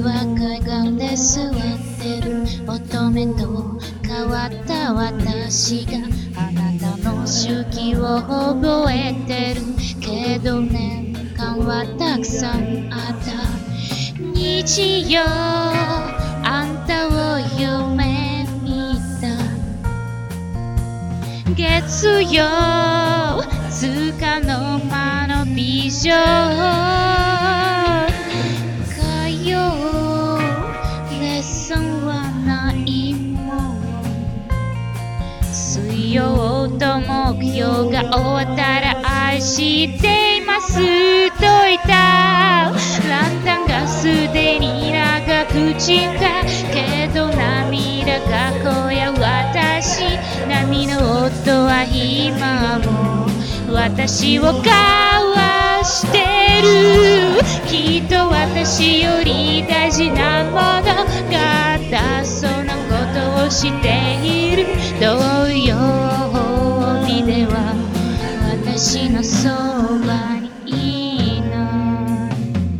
海岸で座ってる乙女と変わった私があなたの周期を覚えてるけど年間はたくさんあった日曜あんたを夢見た月曜つかの間の美女火曜レッスンはないもん水曜と木曜が終わったら愛していますと言ったランタンがすでに長く散ったけど涙がこや私波の音は今も私を交わしてるきっと私より大事なものがあったそのことを知っている土曜日では私のそばにいない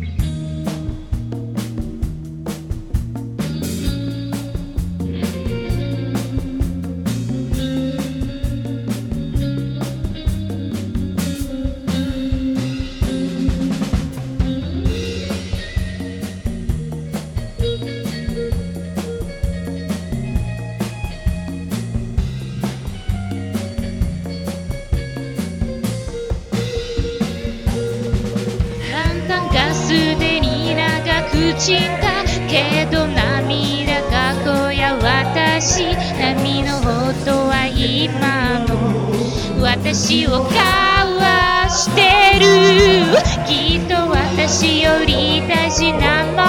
すでに長く散ったけど涙がこや私波の音は今も私を交わしてるきっと私より大事なも